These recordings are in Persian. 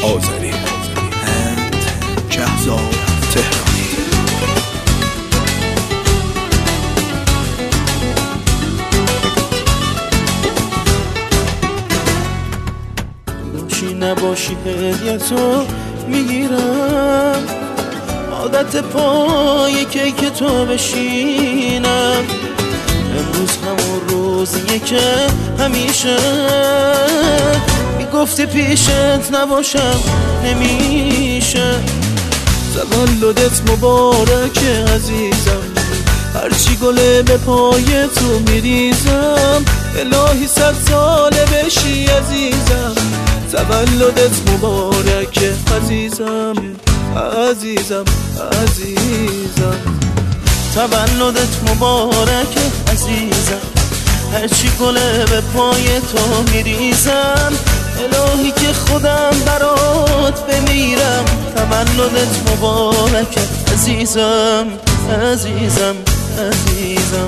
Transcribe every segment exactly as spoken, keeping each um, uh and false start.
آذری هند شهزاد تهرانی. باشی نباشی هدیتو میگیرم، عادت پای کیک تو بشینم. امروز همون روزیه که همیشه میگفتی پیشت نباشم نمیشه. تولدت مبارکه عزیزم، هرچی گله به پای تو میریزم. الهی صد ساله بشی عزیزم، تولدت مبارکه عزیزم عزیزم عزیزم. تولدت مبارکه عزیزم، هرچی گله به پای تو میریزم. الهی که خودم برات بمیرم، تولدت مبارکه عزیزم عزیزم عزیزم.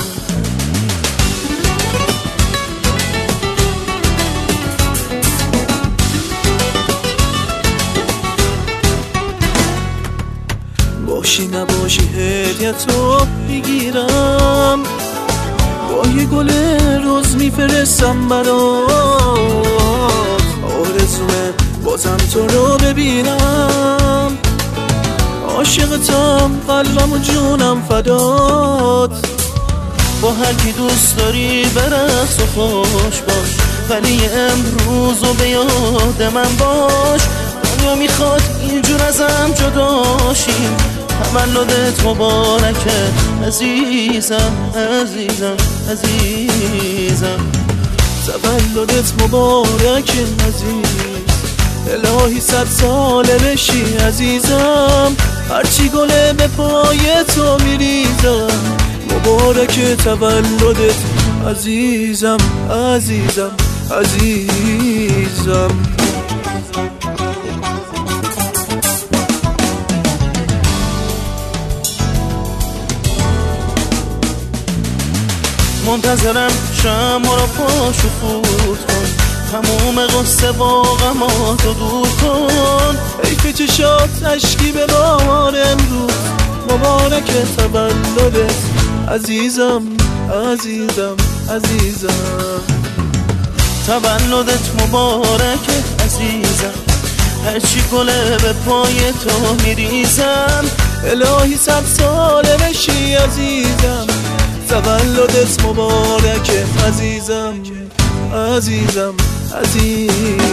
باشی نباشی هدیتو میگیرم، با یه گل روز میفرستم برات. آرزومه بازم تو رو ببینم، عاشقتم قلبم و جونم فدات. با هر کی دوست داری برقص و خوش باش، ولی امروز و به یاد من باش. دنیا میخواد اینجور ازم جداشیم، تولدت مبارکه عزیزم عزیزم عزیزم. تولدت مبارکه عزیز، الهی صد ساله بشی عزیزم. هرچی گله به پای تو میریزم، مبارکه تولدت عزیزم عزیزم عزیزم. منتظرم شمع رو پاشو خورد کن، تموم قصه با غماتو دور کن. حیف چشات اشکی به بار امروز، مبارکه تولدت عزیزم عزیزم عزیزم. تولدت مبارکه عزیزم، هرچی گله به پای تو میریزم. الهی صد ساله بشی عزیزم، تولدت مبارکه عزیزم عزیزم عزیزم.